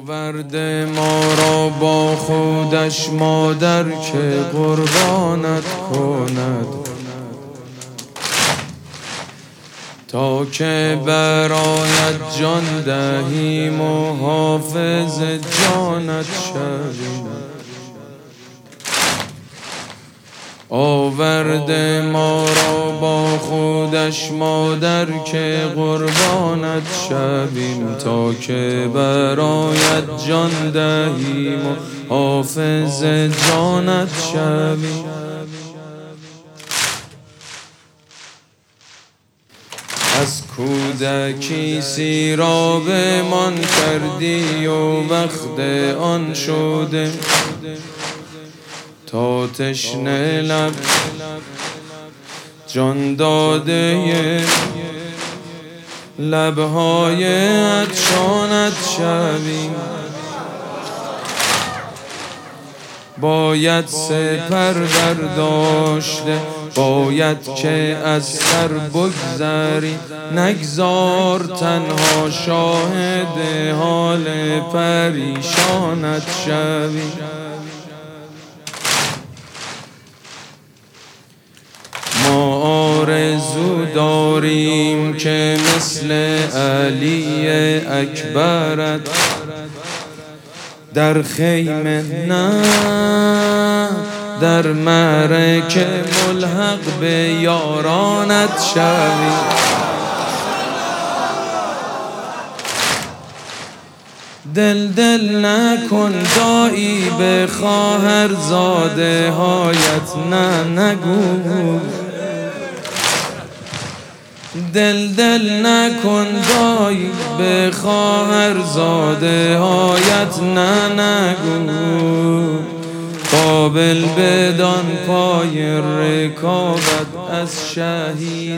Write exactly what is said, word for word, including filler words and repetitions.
آورده ما را با خودش مادر که قربانت کند، تا که برایت جان دهیم و حافظ جانت شویم. آورده ما را با خودش مادر که قربانت شویم، تا که برایت جان دهیم و حافظ جانت شویم. از کودکی سیرابمان کردی و وقت آن شده، تا تشنه لب جان داده لبهای عطشانت شویم. باید سپر برداشته، باید که از سر بگذری، نگذار تنها شاهد حال پریشانت شویم. ما آرزو داریم که مثل علی اکبرت در خیمه نه در معرکه ملحق به یارانت شویم. دل دل نکن دایی به خواهرزاده هایت نه نگو، دل دل نکن دایی به خواهرزاده هایت نه نگو. قابل بدان پای رکابت از شهید